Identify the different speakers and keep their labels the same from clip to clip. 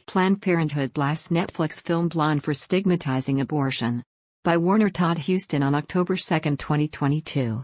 Speaker 1: Planned Parenthood blasts Netflix film Blonde for stigmatizing abortion. By Warner Todd Huston on October 2, 2022.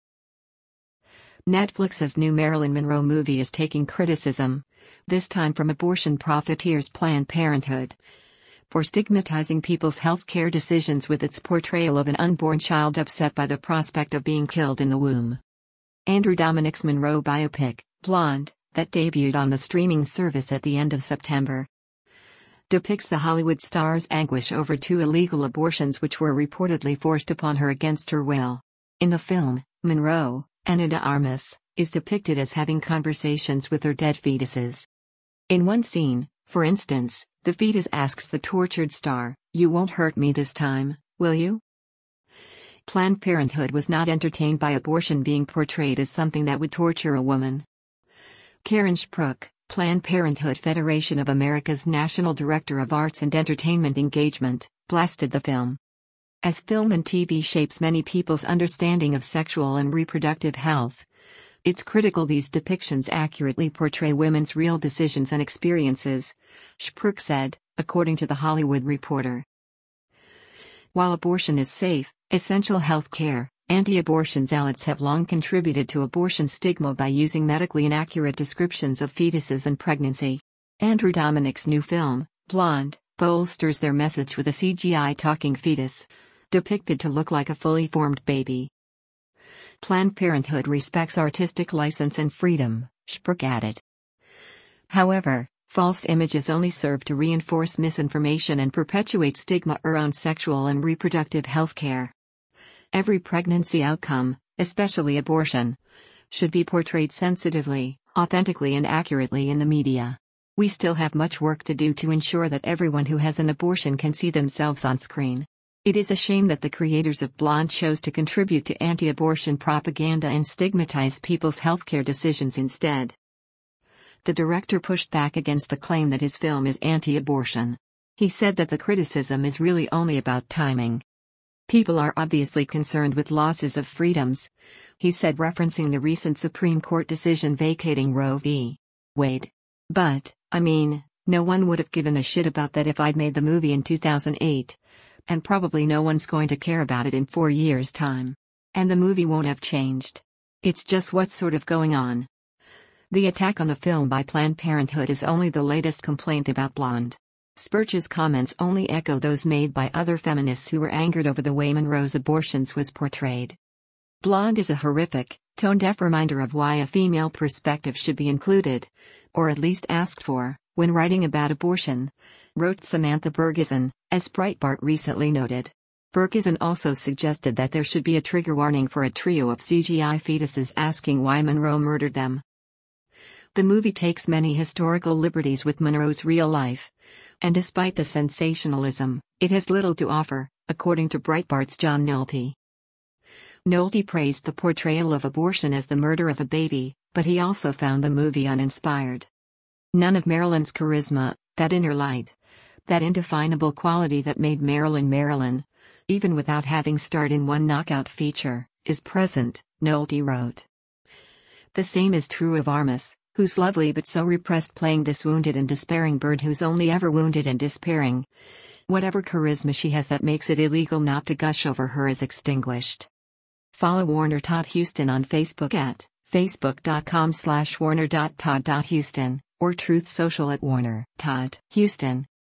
Speaker 1: Netflix's new Marilyn Monroe movie is taking criticism, this time from abortion profiteers Planned Parenthood, for stigmatizing people's healthcare decisions with its portrayal of an unborn child upset by the prospect of being killed in the womb. Andrew Dominik's Monroe biopic, Blonde, that debuted on the streaming service at the end of September, depicts the Hollywood star's anguish over 2 illegal abortions which were reportedly forced upon her against her will. In the film, Monroe, Ana de Armas, is depicted as having conversations with her dead fetuses. In one scene, for instance, the fetus asks the tortured star, "You won't hurt me this time, will you?" Planned Parenthood was not entertained by abortion being portrayed as something that would torture a woman. Karen Spruck, Planned Parenthood Federation of America's National Director of Arts and Entertainment Engagement, blasted the film. As film and TV shapes many people's understanding of sexual and reproductive health, it's critical these depictions accurately portray women's real decisions and experiences, Spruck said, according to The Hollywood Reporter. While abortion is safe, essential health care, anti-abortion zealots have long contributed to abortion stigma by using medically inaccurate descriptions of fetuses and pregnancy. Andrew Dominik's new film, Blonde, bolsters their message with a CGI talking fetus, depicted to look like a fully formed baby. Planned Parenthood respects artistic license and freedom, Spruck added. However, false images only serve to reinforce misinformation and perpetuate stigma around sexual and reproductive health care. Every pregnancy outcome, especially abortion, should be portrayed sensitively, authentically and accurately in the media. We still have much work to do to ensure that everyone who has an abortion can see themselves on screen. It is a shame that the creators of Blonde chose to contribute to anti-abortion propaganda and stigmatize people's healthcare decisions instead. The director pushed back against the claim that his film is anti-abortion. He said that the criticism is really only about timing. People are obviously concerned with losses of freedoms, he said, referencing the recent Supreme Court decision vacating Roe v. Wade. But, I mean, no one would have given a shit about that if I'd made the movie in 2008. And probably no one's going to care about it in 4 years' time. And the movie won't have changed. It's just what's sort of going on. The attack on the film by Planned Parenthood is only the latest complaint about Blonde. Spruck's comments only echo those made by other feminists who were angered over the way Monroe's abortions was portrayed. Blonde is a horrific, tone-deaf reminder of why a female perspective should be included, or at least asked for, when writing about abortion, wrote Samantha Bergeson, as Breitbart recently noted. Bergeson also suggested that there should be a trigger warning for a trio of CGI fetuses asking why Monroe murdered them. The movie takes many historical liberties with Monroe's real life, and despite the sensationalism, it has little to offer, according to Breitbart's John Nolte. Nolte praised the portrayal of abortion as the murder of a baby, but he also found the movie uninspired. None of Marilyn's charisma, that inner light, that indefinable quality that made Marilyn Marilyn, even without having starred in one knockout feature, is present, Nolte wrote. The same is true of Armas, who's lovely but so repressed, playing this wounded and despairing bird who's only ever wounded and despairing. Whatever charisma she has that makes it illegal not to gush over her is extinguished. Follow Warner Todd Huston on Facebook at facebook.com/warner.todd.huston, or Truth Social at Warner Todd Huston.